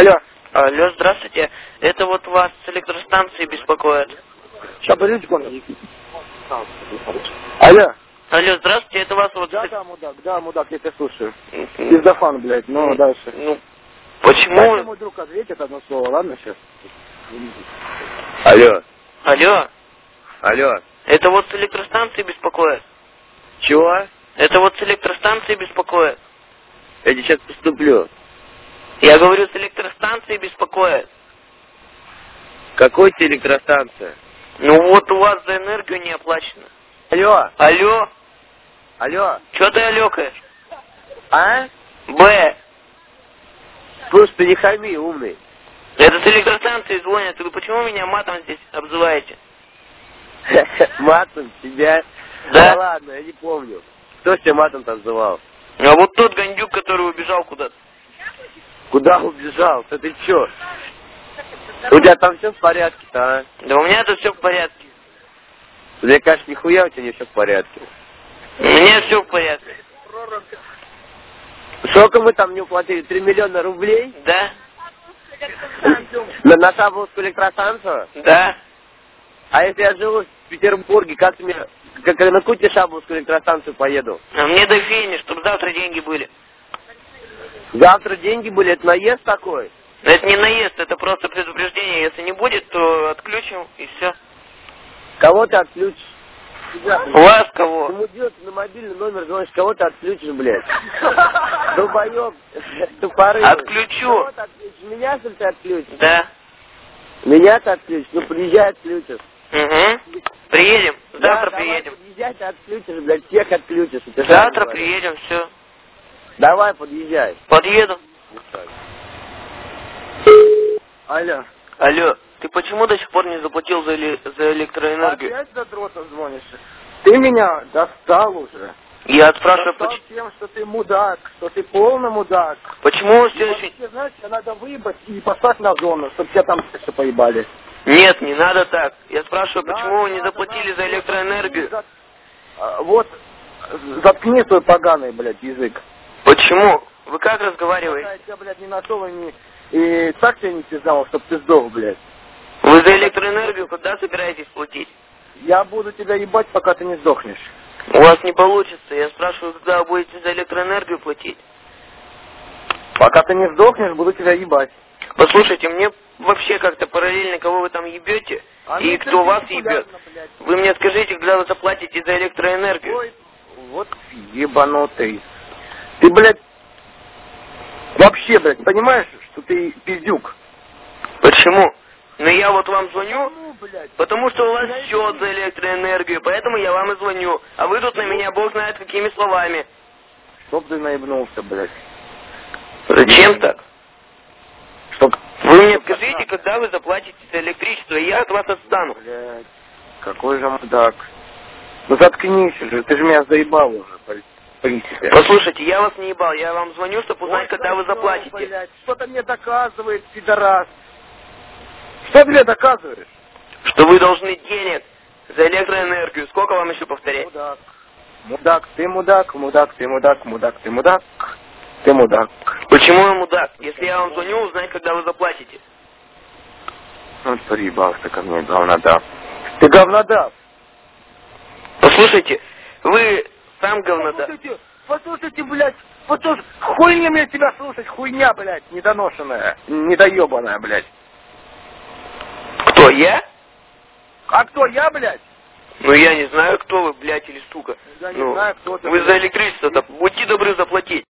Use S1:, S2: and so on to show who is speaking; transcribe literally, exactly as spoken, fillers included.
S1: Алло.
S2: Алло, здравствуйте. Это вот вас с электростанции беспокоит.
S1: Сейчас, подождите, секунду. Алло.
S2: Алло, здравствуйте, это вас вот...
S1: Да, да, мудак, да, мудак, я тебя слушаю. Пиздафан, блядь, ну,
S2: ну,
S1: дальше.
S2: Ну, почему...
S1: Дальше мой друг ответит одно слово, ладно, сейчас?
S3: Алло.
S2: Алло.
S3: Алло.
S2: Это вот с электростанции беспокоит.
S3: Чего?
S2: Это вот с электростанции беспокоит.
S3: Я сейчас поступлю.
S2: Я говорю, с электростанции беспокоит.
S3: Какой-то электростанция?
S2: Ну вот у вас за энергию не оплачено.
S3: Алло.
S2: Алло.
S3: Алло.
S2: Че ты алёкаешь?
S3: А?
S2: Б.
S3: Слушай, ты не хами, умный.
S2: Это с электростанции звонят. Вы почему меня матом здесь обзываете?
S3: Матом тебя?
S2: Да?
S3: Да ладно, я не помню. Кто тебя матом-то обзывал?
S2: А вот тот гандюк, который убежал куда-то.
S3: Куда убежал? Да ты чё? У тебя там все в порядке-то, а?
S2: Да у меня тут все в порядке.
S3: Мне кажется, нихуя у тебя не все в порядке.
S2: У меня все в порядке.
S3: Сколько мы там не уплатили? Три миллиона рублей?
S2: Да?
S3: На, на Шаболовскую электростанцию?
S2: Да.
S3: А если я живу в Петербурге, как мне... Как, на какую тебе Шаболовскую электростанцию поеду?
S2: А мне до фени, чтобы завтра деньги были.
S3: Завтра деньги были, это наезд такой?
S2: Это не наезд, это просто предупреждение. Если не будет, то отключим и все.
S3: Кого ты отключишь?
S2: Вас кого?
S3: Ему идет на мобильный номер, звонишь, кого ты отключишь, блядь? Долбоёб, тупорый.
S2: Отключу.
S3: Кого ты отключишь? Меня, что ли, ты отключишь?
S2: Да.
S3: Меня ты отключишь? Ну, приезжай, отключишь.
S2: Угу. Приедем. Завтра
S3: да,
S2: приедем.
S3: Давай, подъезжай, ты отключишь, блядь, всех отключишь.
S2: Завтра приедем, все.
S3: Давай, подъезжай.
S2: Подъеду.
S1: Алло.
S2: Алло, ты почему до сих пор не заплатил за, эле- за электроэнергию?
S1: Опять за дротом звонишь? Ты меня достал уже.
S2: Я спрашиваю,
S1: Достал
S2: поч-
S1: тем, что ты мудак, что ты полный мудак.
S2: почему
S1: И
S2: все
S1: вообще,
S2: еще...
S1: знаешь, тебя надо выебать и послать на зону, чтобы тебя там все поебали.
S2: Нет, не надо так. Я спрашиваю,
S1: Надо,
S2: почему вы не
S1: надо,
S2: заплатили
S1: надо,
S2: за электроэнергию?
S1: зат- а, Вот, заткни свой поганый, блядь, язык.
S2: Почему? Вы как
S1: Пока
S2: разговариваете?
S1: я тебя, блядь, не нашел и, не, и так тебя не пиздал, чтоб ты сдох, блядь.
S2: Вы за электроэнергию когда собираетесь платить?
S1: Я буду тебя ебать, пока ты не сдохнешь.
S2: У вас не получится. Я спрашиваю, когда вы будете за электроэнергию платить?
S1: Пока ты не сдохнешь, буду тебя ебать.
S2: Послушайте, мне вообще как-то параллельно, кого вы там ебете,
S1: А
S2: и
S1: мне
S2: кто вас
S1: перпендикулярно,
S2: ебет.
S1: блядь.
S2: Вы мне скажите, когда вы заплатите за электроэнергию.
S1: Ой, вот ебанутый. Ты, блядь, вообще, блядь, понимаешь, что ты пиздюк?
S2: Почему? Ну я вот вам звоню,
S1: Ну, блядь.
S2: потому что у вас счет за электроэнергию, поэтому я вам и звоню. А вы тут на меня бог знает какими словами.
S1: Чтоб ты наебнулся, блядь.
S2: Зачем так?
S1: Чтоб...
S2: Вы мне скажите, когда вы заплатите за электричество, и я от вас отстану.
S1: Блядь, какой же мудак. Ну заткнись же, ты же меня заебал уже, в принципе.
S2: Послушайте, я вас не ебал, я вам звоню, чтобы узнать,
S1: Ой,
S2: когда вы
S1: всё,
S2: заплатите.
S1: блядь, что-то мне доказывает, пидорас. Что ты мне доказываешь?
S2: Что вы должны денег за электроэнергию. Сколько вам еще повторять?
S1: Мудак. Мудак, ты мудак, мудак, ты мудак, мудак, ты мудак. Ты мудак.
S2: Почему я мудак? Если я вам звоню, узнать, когда вы заплатите.
S1: Ну, приебался ко мне, говнодав. Ты говнодав.
S2: Послушайте, вы сам говнодав.
S1: Послушайте, послушайте, блядь, послушайте, хуйня мне тебя слушать, хуйня, блядь, недоношенная, недоебанная, блядь.
S2: Кто, я?
S1: А кто, я, блядь?
S2: Ну я не знаю, кто вы, блядь, или сука.
S1: Я не
S2: Ну,
S1: знаю, кто ты.
S2: вы
S1: блядь.
S2: за электричество-то будьте добры заплатить.